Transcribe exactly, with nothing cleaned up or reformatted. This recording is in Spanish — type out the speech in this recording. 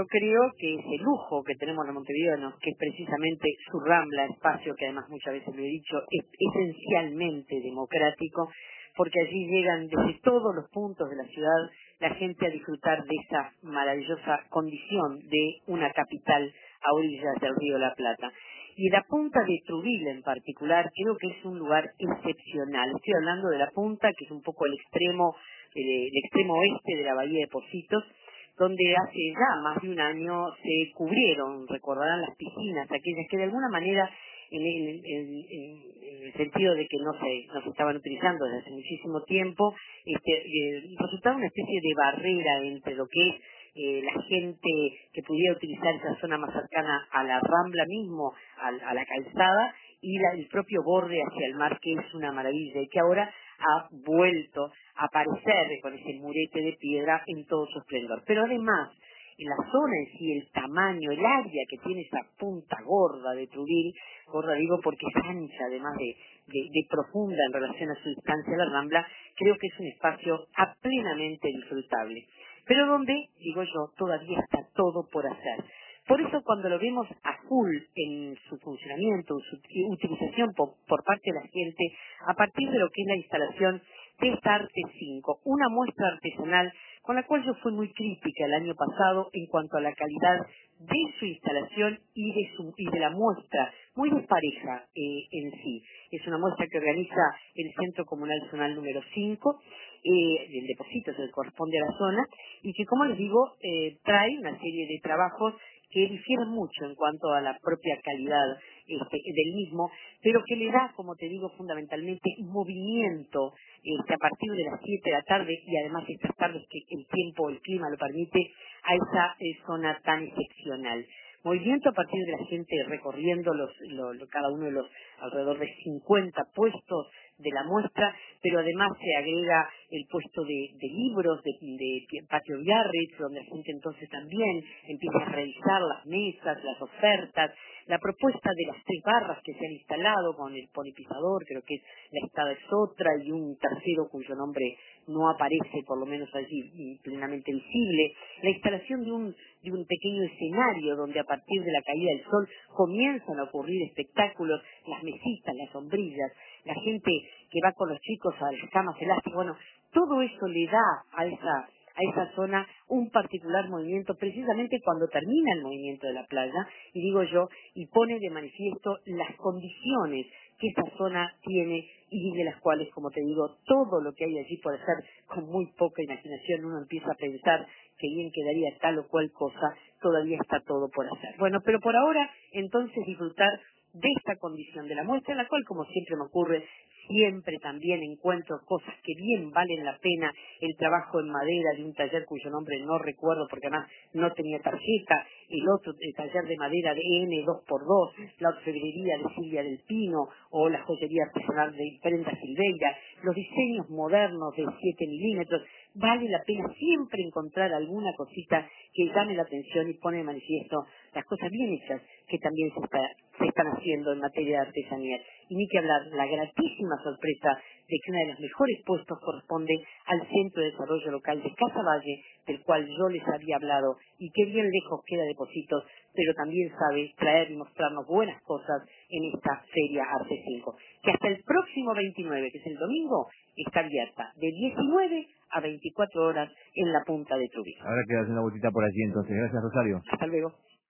yo creo que ese lujo que tenemos los montevideanos, que es precisamente su Rambla, espacio que además muchas veces lo he dicho, es esencialmente democrático, porque allí llegan desde todos los puntos de la ciudad la gente a disfrutar de esa maravillosa condición de una capital a orillas del río La Plata. Y la punta de Truville en particular creo que es un lugar excepcional. Estoy hablando de la punta, que es un poco el extremo, el, el extremo oeste de la bahía de Pocitos, donde hace ya más de un año se cubrieron, recordarán, las piscinas, aquellas que de alguna manera, en el, en, en, en el sentido de que no se, no se estaban utilizando desde hace muchísimo tiempo, este, eh, resultaba una especie de barrera entre lo que es eh, la gente que pudiera utilizar esa zona más cercana a la Rambla mismo, a, a la calzada, y la, el propio borde hacia el mar, que es una maravilla, y que ahora ha vuelto a aparecer con ese murete de piedra en todo su esplendor. Pero además, en la zona en sí, el tamaño, el área que tiene esa punta gorda de Truville, gorda digo porque es ancha, además de, de, de profunda en relación a su distancia a la Rambla, creo que es un espacio a plenamente disfrutable. Pero donde, digo yo, todavía está todo por hacer. Por eso cuando lo vemos a full en su funcionamiento, su utilización por, por parte de la gente, a partir de lo que es la instalación de esta Arte cinco, una muestra artesanal con la cual yo fui muy crítica el año pasado en cuanto a la calidad de su instalación y de, su, y de la muestra, muy despareja eh, en sí. Es una muestra que organiza el Centro Comunal Zonal número cinco, eh, el depósito se corresponde a la zona, y que, como les digo, eh, trae una serie de trabajos que difieren mucho en cuanto a la propia calidad este, del mismo, pero que le da, como te digo, fundamentalmente movimiento este, a partir de las siete de la tarde, y además estas tardes que el tiempo, el clima lo permite, a esa eh, zona tan excepcional. Movimiento a partir de la gente recorriendo los, lo, lo, cada uno de los alrededor de cincuenta puestos de la muestra, pero además se agrega el puesto de, de libros, de, de Patio Biarritz, donde la gente entonces también empieza a revisar las mesas, las ofertas, la propuesta de las tres barras que se han instalado con el ponipisador, creo que es La Estada es otra, y un tercero cuyo nombre no aparece, por lo menos allí, plenamente visible, la instalación de un, de un pequeño escenario donde a partir de la caída del sol comienzan a ocurrir espectáculos, las mesitas, las sombrillas, la gente que va con los chicos a las camas elásticas, bueno, todo eso le da a esa a esa zona un particular movimiento, precisamente cuando termina el movimiento de la playa, y digo yo, y pone de manifiesto las condiciones que esa zona tiene y de las cuales, como te digo, todo lo que hay allí por hacer, con muy poca imaginación uno empieza a pensar que bien quedaría tal o cual cosa, todavía está todo por hacer. Bueno, pero por ahora, entonces, disfrutar de esta condición de la muestra, en la cual, como siempre me ocurre, siempre también encuentro cosas que bien valen la pena, el trabajo en madera de un taller cuyo nombre no recuerdo porque además no tenía tarjeta, el otro el taller de madera de N dos por dos, la orfebrería de Silvia del Pino o la joyería artesanal de Prenda Silveira, los diseños modernos de siete milímetros. Vale la pena siempre encontrar alguna cosita que llame la atención y pone de manifiesto las cosas bien hechas que también se, está, se están haciendo en materia de artesanía. Y ni que hablar, la gratísima sorpresa de que uno de los mejores puestos corresponde al Centro de Desarrollo Local de Casaballe, del cual yo les había hablado, y que bien lejos queda de Pocitos, pero también sabe traer y mostrarnos buenas cosas en esta Feria Arte cinco, que hasta el próximo veintinueve, que es el domingo, está abierta de diecinueve a veinticuatro horas en la punta de Truville. Habrá que darse una vueltita por allí entonces. Gracias, Rosario. Hasta luego.